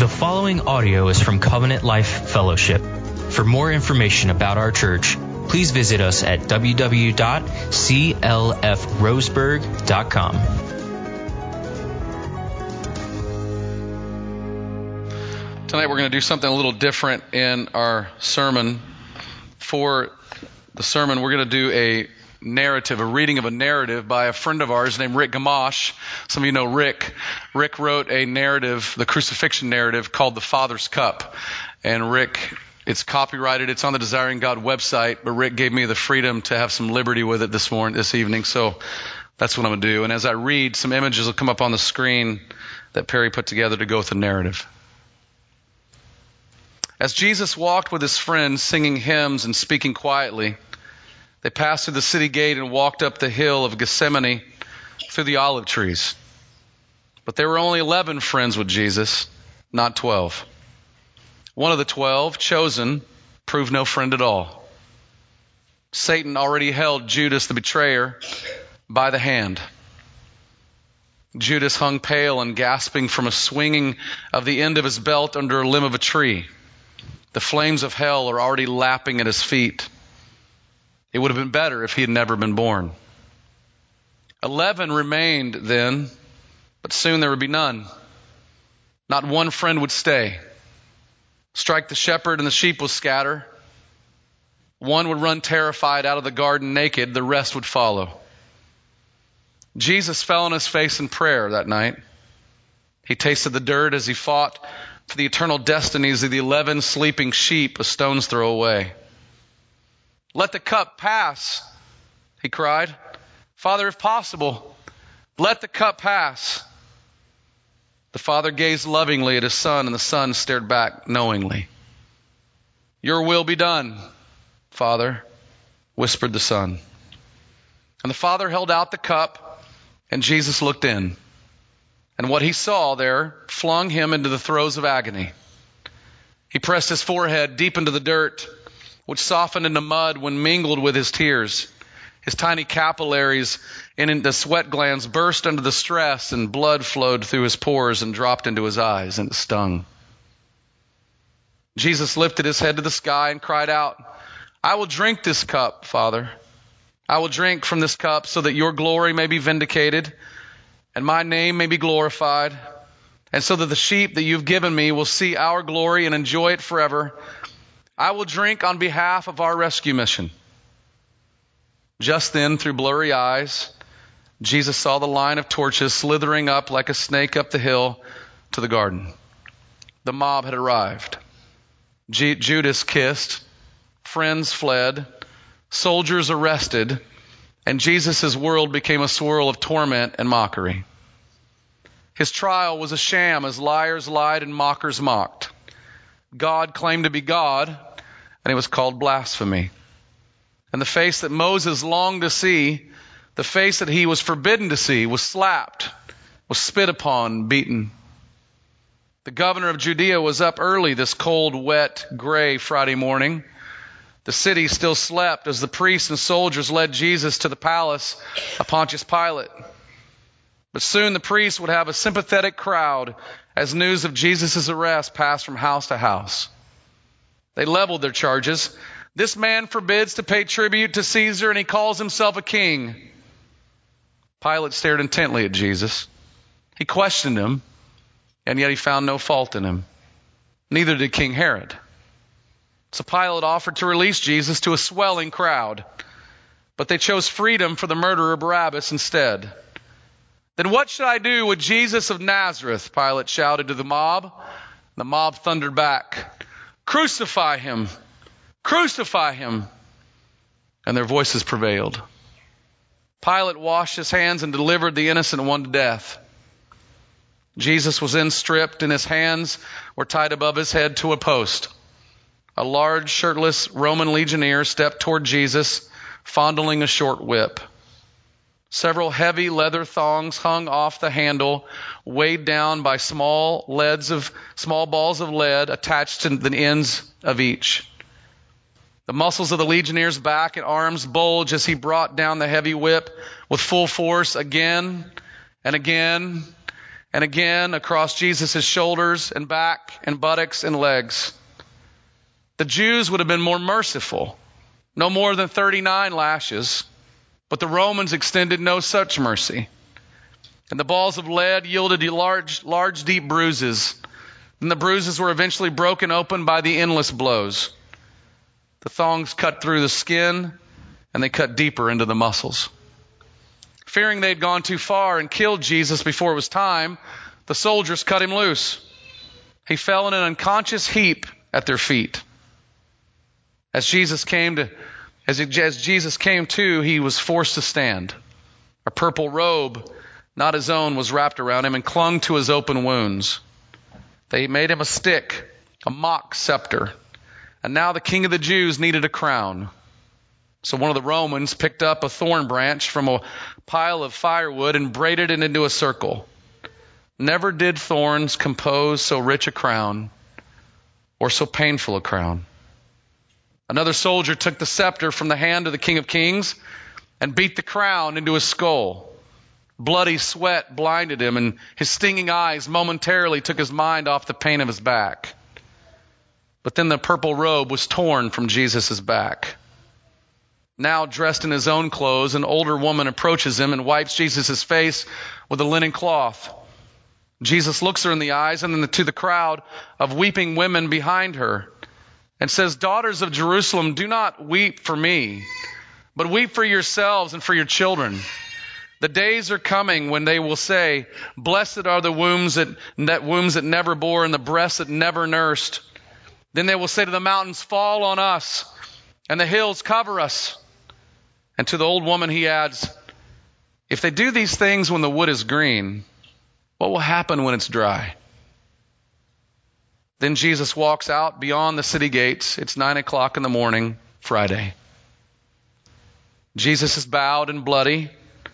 The following audio is from Covenant Life Fellowship. For more information about our church, please visit us at www.clfroseburg.com. Tonight we're going to do something a little different in our sermon. For the sermon, we're going to do a narrative, a reading of a narrative by a friend of ours named Rick Gamache. Some of you know Rick. Rick wrote a narrative, the crucifixion narrative, called The Father's Cup. And Rick, it's copyrighted. It's on the Desiring God website, but Rick gave me the freedom to have some liberty with it this evening. So that's what I'm going to do. And as I read, some images will come up on the screen that Perry put together to go with the narrative. As Jesus walked with his friends, singing hymns and speaking quietly, they passed through the city gate and walked up the hill of Gethsemane through the olive trees. But there were only 11 friends with Jesus, not 12. One of the 12, chosen, proved no friend at all. Satan already held Judas the betrayer by the hand. Judas hung pale and gasping from a swinging of the end of his belt under a limb of a tree. The flames of hell are already lapping at his feet. It would have been better if he had never been born. 11 remained then, but soon there would be none. Not one friend would stay. Strike the shepherd and the sheep will scatter. One would run terrified out of the garden naked, the rest would follow. Jesus fell on his face in prayer that night. He tasted the dirt as he fought for the eternal destinies of the 11 sleeping sheep a stone's throw away. Let the cup pass, he cried. Father, if possible, let the cup pass. The Father gazed lovingly at his Son, and the Son stared back knowingly. Your will be done, Father, whispered the Son. And the Father held out the cup, and Jesus looked in. And what he saw there flung him into the throes of agony. He pressed his forehead deep into the dirt, which softened into mud when mingled with his tears. His tiny capillaries in the sweat glands burst under the stress, and blood flowed through his pores and dropped into his eyes, and it stung. Jesus lifted his head to the sky and cried out, I will drink this cup, Father. I will drink from this cup so that your glory may be vindicated and my name may be glorified, and so that the sheep that you've given me will see our glory and enjoy it forever. I will drink on behalf of our rescue mission. Just then, through blurry eyes, Jesus saw the line of torches slithering up like a snake up the hill to the garden. The mob had arrived. Judas kissed, friends fled, soldiers arrested, and Jesus' world became a swirl of torment and mockery. His trial was a sham as liars lied and mockers mocked. God claimed to be God, and it was called blasphemy. And the face that Moses longed to see, the face that he was forbidden to see, was slapped, was spit upon, beaten. The governor of Judea was up early this cold, wet, gray Friday morning. The city still slept as the priests and soldiers led Jesus to the palace of Pontius Pilate. But soon the priests would have a sympathetic crowd as news of Jesus' arrest passed from house to house. They leveled their charges. This man forbids to pay tribute to Caesar, and he calls himself a king. Pilate stared intently at Jesus. He questioned him, and yet he found no fault in him. Neither did King Herod. So Pilate offered to release Jesus to a swelling crowd, but they chose freedom for the murderer Barabbas instead. Then what should I do with Jesus of Nazareth? Pilate shouted to the mob. The mob thundered back, Crucify him! Crucify him! And their voices prevailed. Pilate washed his hands and delivered the innocent one to death. Jesus was then stripped, and his hands were tied above his head to a post. A large, shirtless Roman legionnaire stepped toward Jesus, fondling a short whip. Several heavy leather thongs hung off the handle, weighed down by small balls of lead attached to the ends of each. The muscles of the legionnaire's back and arms bulged as he brought down the heavy whip with full force again and again and again across Jesus' shoulders and back and buttocks and legs. The Jews would have been more merciful, no more than 39 lashes, but the Romans extended no such mercy. And the balls of lead yielded large, deep bruises. And the bruises were eventually broken open by the endless blows. The thongs cut through the skin, and they cut deeper into the muscles. Fearing they'd gone too far and killed Jesus before it was time, the soldiers cut him loose. He fell in an unconscious heap at their feet. As Jesus came to, he was forced to stand. A purple robe, not his own, was wrapped around him and clung to his open wounds. They made him a stick, a mock scepter. And now the king of the Jews needed a crown. So one of the Romans picked up a thorn branch from a pile of firewood and braided it into a circle. Never did thorns compose so rich a crown, or so painful a crown. Another soldier took the scepter from the hand of the King of Kings and beat the crown into his skull. Bloody sweat blinded him, and his stinging eyes momentarily took his mind off the pain of his back. But then the purple robe was torn from Jesus' back. Now, dressed in his own clothes, an older woman approaches him and wipes Jesus' face with a linen cloth. Jesus looks her in the eyes and then to the crowd of weeping women behind her and says, "Daughters of Jerusalem, do not weep for me, but weep for yourselves and for your children. The days are coming when they will say, 'Blessed are the wombs that never bore and the breasts that never nursed.' Then they will say to the mountains, 'Fall on us,' and the hills, 'Cover us.'" And to the old woman he adds, "If they do these things when the wood is green, what will happen when it's dry?" Then Jesus walks out beyond the city gates. It's 9:00 in the morning, Friday. Jesus is bowed and bloody.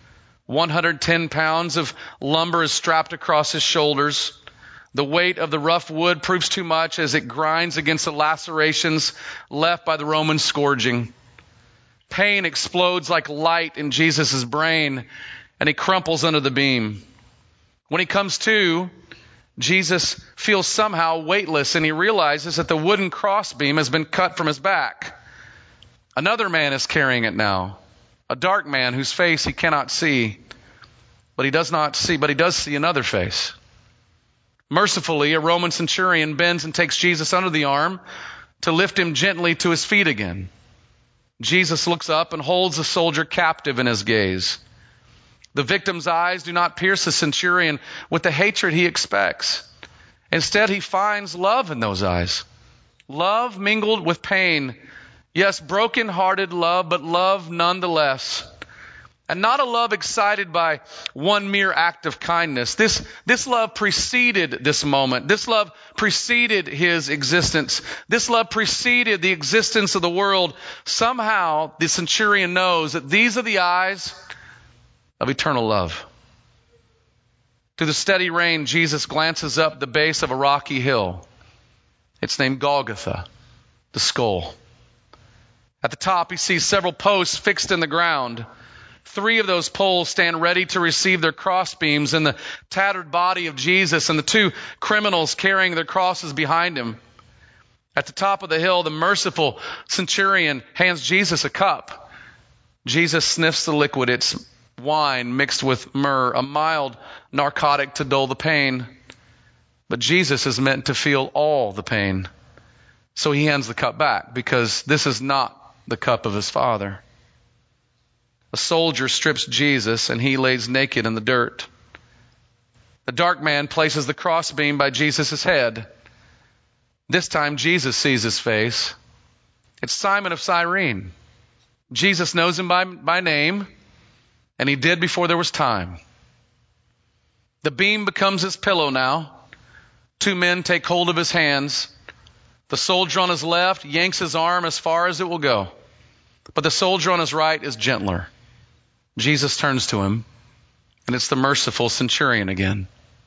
110 pounds of lumber is strapped across his shoulders. The weight of the rough wood proves too much as it grinds against the lacerations left by the Roman scourging. Pain explodes like light in Jesus' brain, and he crumples under the beam. When he comes to, Jesus feels somehow weightless, and he realizes that the wooden crossbeam has been cut from his back. Another man is carrying it now, a dark man whose face he cannot see, but he does see another face. Mercifully, a Roman centurion bends and takes Jesus under the arm to lift him gently to his feet again. Jesus looks up and holds the soldier captive in his gaze. The victim's eyes do not pierce the centurion with the hatred he expects. Instead, he finds love in those eyes. Love mingled with pain. Yes, broken-hearted love, but love nonetheless. And not a love excited by one mere act of kindness. This love preceded this moment. This love preceded his existence. This love preceded the existence of the world. Somehow, the centurion knows that these are the eyes of eternal love. Through the steady rain, Jesus glances up the base of a rocky hill. It's named Golgotha, the skull. At the top, he sees several posts fixed in the ground. 3 of those poles stand ready to receive their crossbeams and the tattered body of Jesus and the 2 criminals carrying their crosses behind him. At the top of the hill, the merciful centurion hands Jesus a cup. Jesus sniffs the liquid. It's wine mixed with myrrh, a mild narcotic to dull the pain. But Jesus is meant to feel all the pain. So he hands the cup back because this is not the cup of his Father. A soldier strips Jesus and he lays naked in the dirt. The dark man places the crossbeam by Jesus' head. This time Jesus sees his face. It's Simon of Cyrene. Jesus knows him by name, and he did before there was time. The beam becomes his pillow now. 2 men take hold of his hands. The soldier on his left yanks his arm as far as it will go, but the soldier on his right is gentler. Jesus turns to him, and it's the merciful centurion again.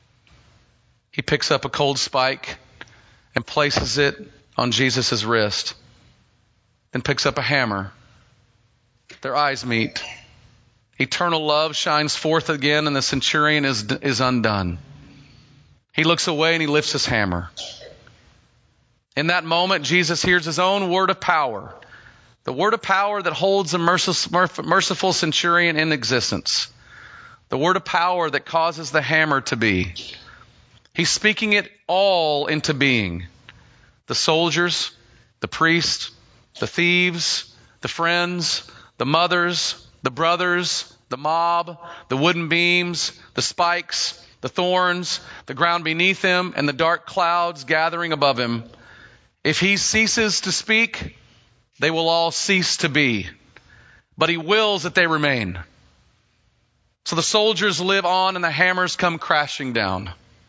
He picks up a cold spike and places it on Jesus' wrist, then picks up a hammer. Their eyes meet. Eternal love shines forth again, and the centurion is undone. He looks away and he lifts his hammer. In that moment, Jesus hears his own word of power. The word of power that holds a merciful centurion in existence. The word of power that causes the hammer to be. He's speaking it all into being. The soldiers, the priests, the thieves, the friends, the mothers, the brothers, the mob, the wooden beams, the spikes, the thorns, the ground beneath him, and the dark clouds gathering above him. If he ceases to speak, they will all cease to be. But he wills that they remain. So the soldiers live on and the hammers come crashing down.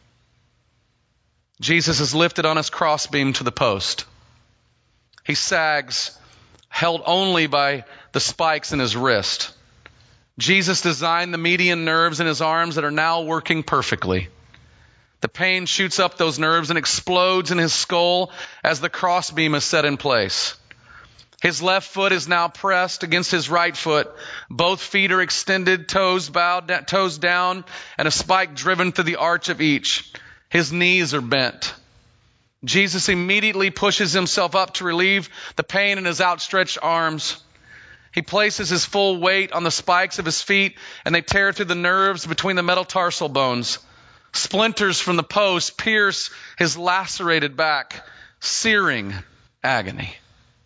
Jesus is lifted on his crossbeam to the post. He sags, held only by the spikes in his wrist. Jesus designed the median nerves in his arms that are now working perfectly. The pain shoots up those nerves and explodes in his skull as the crossbeam is set in place. His left foot is now pressed against his right foot. Both feet are extended, toes down, and a spike driven through the arch of each. His knees are bent. Jesus immediately pushes himself up to relieve the pain in his outstretched arms. He places his full weight on the spikes of his feet, and they tear through the nerves between the metatarsal bones. Splinters from the post pierce his lacerated back, searing agony.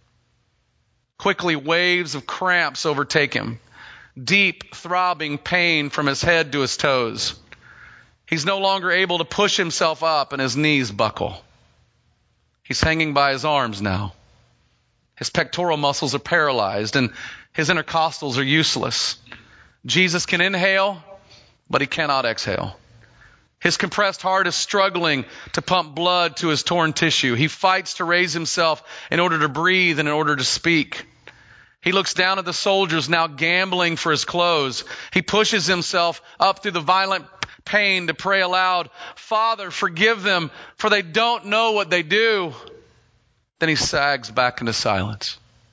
Quickly, waves of cramps overtake him. Deep, throbbing pain from his head to his toes. He's no longer able to push himself up, and his knees buckle. He's hanging by his arms now. His pectoral muscles are paralyzed, and his intercostals are useless. Jesus can inhale, but he cannot exhale. His compressed heart is struggling to pump blood to his torn tissue. He fights to raise himself in order to breathe and in order to speak. He looks down at the soldiers now gambling for his clothes. He pushes himself up through the violent pain to pray aloud, "Father, forgive them, for they don't know what they do." Then he sags back into silence.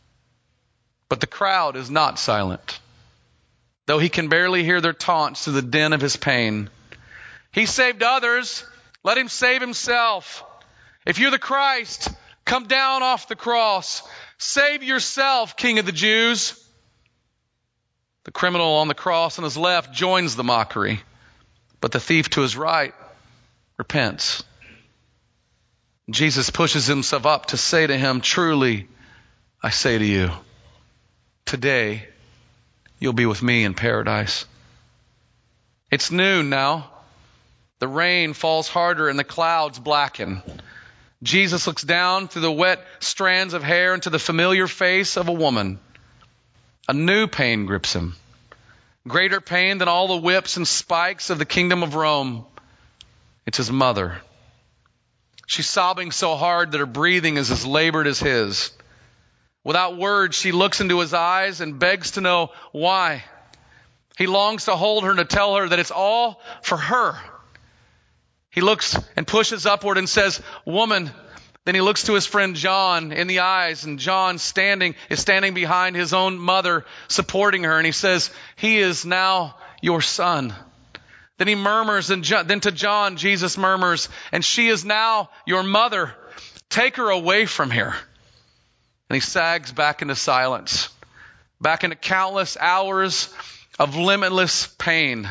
But the crowd is not silent, though he can barely hear their taunts through the din of his pain. He saved others. Let him save himself. If you're the Christ, come down off the cross. Save yourself, King of the Jews. The criminal on the cross on his left joins the mockery, but the thief to his right repents. Jesus pushes himself up to say to him, "Truly, I say to you, today you'll be with me in paradise." It's noon now. The rain falls harder and the clouds blacken. Jesus looks down through the wet strands of hair into the familiar face of a woman. A new pain grips him. Greater pain than all the whips and spikes of the kingdom of Rome. It's his mother. She's sobbing so hard that her breathing is as labored as his. Without words, she looks into his eyes and begs to know why. He longs to hold her and to tell her that it's all for her. He looks and pushes upward and says, "Woman." Then he looks to his friend John in the eyes, and John is standing behind his own mother, supporting her, and he says, "He is now your son." Then he murmurs, and then to John, Jesus murmurs, "And she is now your mother. Take her away from here." And he sags back into silence, back into countless hours of limitless pain.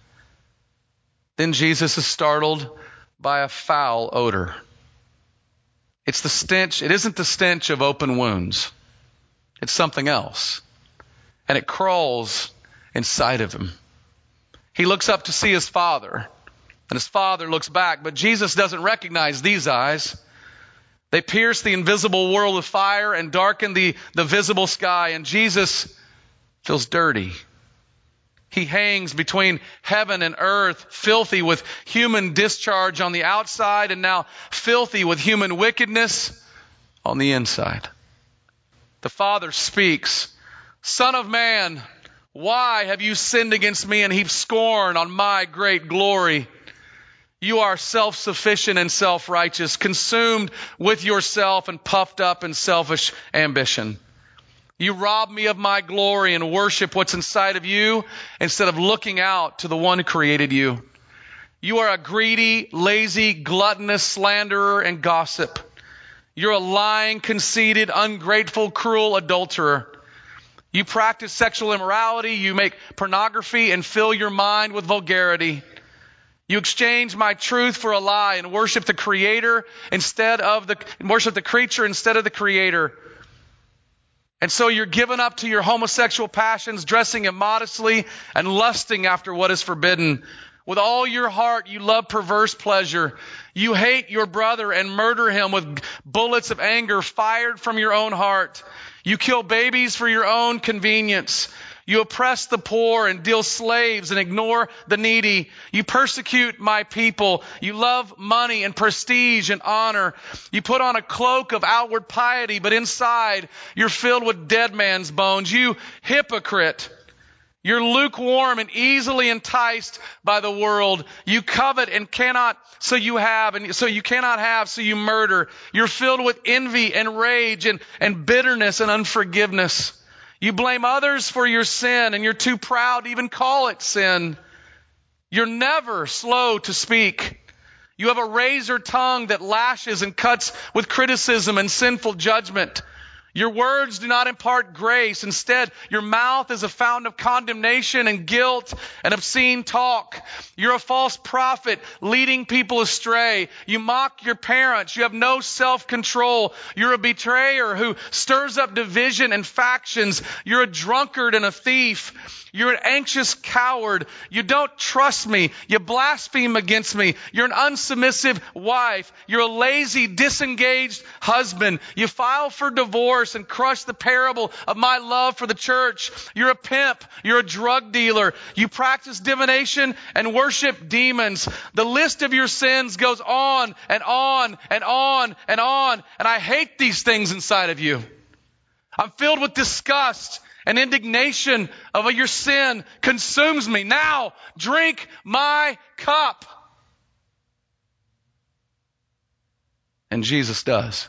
Then Jesus is startled by a foul odor. It's the stench. It isn't the stench of open wounds. It's something else. And it crawls inside of him. He looks up to see his father, and his father looks back, but Jesus doesn't recognize these eyes. They pierce the invisible world of fire and darken the visible sky, and Jesus feels dirty. He hangs between heaven and earth, filthy with human discharge on the outside and now filthy with human wickedness on the inside. The Father speaks, "Son of man, why have you sinned against me and heaped scorn on my great glory? You are self-sufficient and self-righteous, consumed with yourself and puffed up in selfish ambition. You rob me of my glory and worship what's inside of you instead of looking out to the one who created you. You are a greedy, lazy, gluttonous slanderer and gossip. You're a lying, conceited, ungrateful, cruel adulterer. You practice sexual immorality. You make pornography and fill your mind with vulgarity. You exchange my truth for a lie and worship the creator worship the creature instead of the creator. And so you're given up to your homosexual passions, dressing immodestly and lusting after what is forbidden. With all your heart, you love perverse pleasure. You hate your brother and murder him with bullets of anger fired from your own heart. You kill babies for your own convenience. You oppress the poor and deal slaves and ignore the needy. You persecute my people. You love money and prestige and honor. You put on a cloak of outward piety, but inside you're filled with dead man's bones. You hypocrite. You're lukewarm and easily enticed by the world. You covet and cannot, so you have, and so you cannot have, so you murder. You're filled with envy and rage and bitterness and unforgiveness. You blame others for your sin, and you're too proud to even call it sin. You're never slow to speak. You have a razor tongue that lashes and cuts with criticism and sinful judgment. Your words do not impart grace. Instead, your mouth is a fountain of condemnation and guilt and obscene talk. You're a false prophet leading people astray. You mock your parents. You have no self-control. You're a betrayer who stirs up division and factions. You're a drunkard and a thief. You're an anxious coward. You don't trust me. You blaspheme against me. You're an unsubmissive wife. You're a lazy, disengaged husband. You file for divorce and crush the parable of my love for the church. You're a pimp. You're a drug dealer. You practice divination and worship demons. The list of your sins goes on and on and on and on. And I hate these things inside of you. I'm filled with disgust and indignation of your sin consumes me. Now, drink my cup. And Jesus does.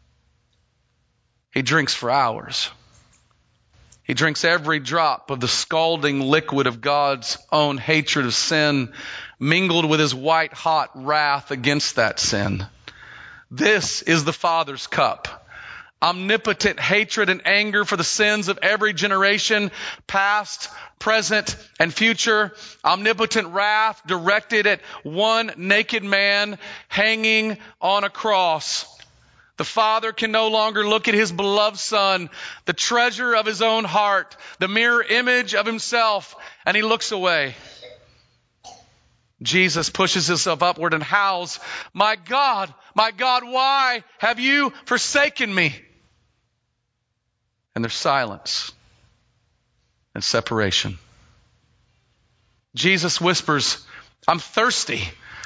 He drinks for hours. He drinks every drop of the scalding liquid of God's own hatred of sin, mingled with his white-hot wrath against that sin. This is the Father's cup. Omnipotent hatred and anger for the sins of every generation, past, present, and future. Omnipotent wrath directed at one naked man hanging on a cross. The Father can no longer look at his beloved Son, the treasure of his own heart, the mirror image of himself, and he looks away. Jesus pushes himself upward and howls, my God, why have you forsaken me?" And there's silence and separation. Jesus whispers, I'm thirsty.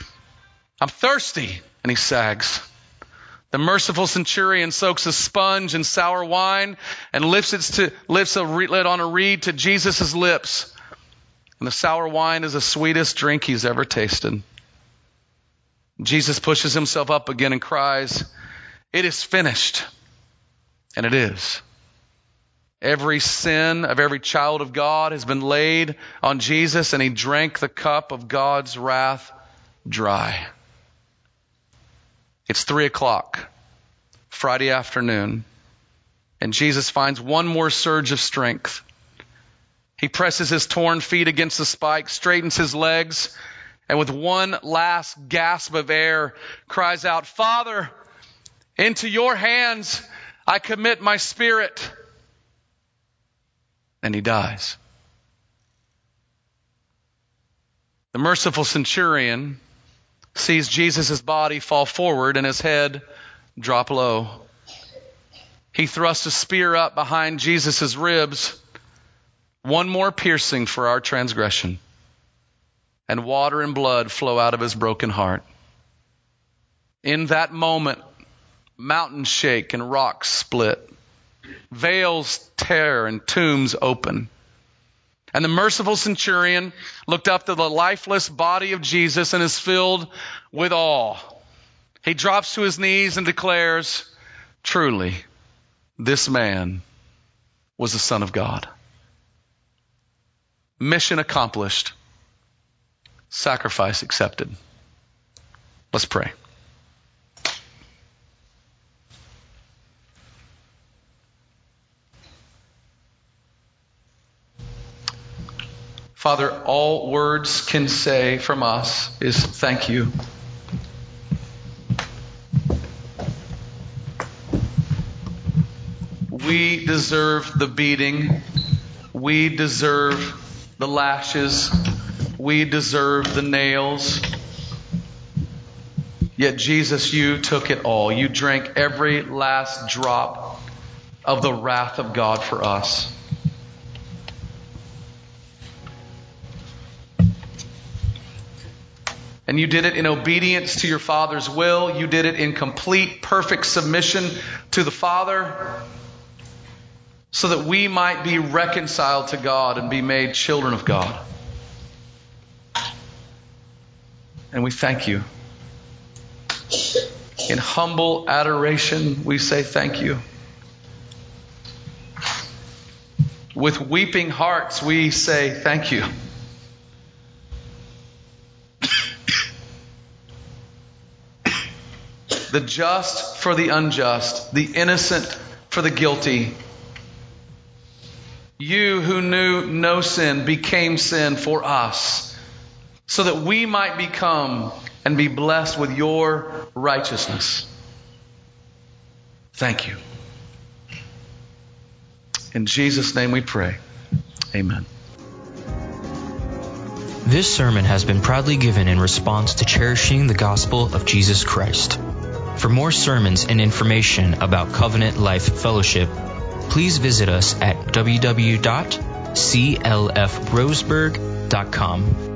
And he sags. The merciful centurion soaks a sponge in sour wine and lifts a lid on a reed to Jesus' lips. And the sour wine is the sweetest drink he's ever tasted. Jesus pushes himself up again and cries, "It is finished." And it is. Every sin of every child of God has been laid on Jesus, and he drank the cup of God's wrath dry. It's 3:00, Friday afternoon, and Jesus finds one more surge of strength. He presses his torn feet against the spike, straightens his legs, and with one last gasp of air, cries out, "Father, into your hands I commit my spirit." And he dies. The merciful centurion sees Jesus' body fall forward and his head drop low. He thrusts a spear up behind Jesus' ribs, one more piercing for our transgression, and water and blood flow out of his broken heart. In that moment, mountains shake and rocks split. Veils tear and tombs open. And the merciful centurion looked up to the lifeless body of Jesus and is filled with awe. He drops to his knees and declares, "Truly, this man was the Son of God." Mission accomplished. sacrifice accepted. Let's pray. Father, all words can say from us is thank you. We deserve the beating. We deserve the lashes. We deserve the nails. Yet Jesus, you took it all. You drank every last drop of the wrath of God for us. And you did it in obedience to your Father's will. You did it in complete, perfect submission to the Father, so that we might be reconciled to God and be made children of God. And we thank you. In humble adoration, we say thank you. With weeping hearts, we say thank you. The just for the unjust, the innocent for the guilty. You who knew no sin became sin for us, so that we might become and be blessed with your righteousness. Thank you. In Jesus' name we pray. Amen. This sermon has been proudly given in response to cherishing the gospel of Jesus Christ. For more sermons and information about Covenant Life Fellowship, please visit us at www.clfroseburg.com.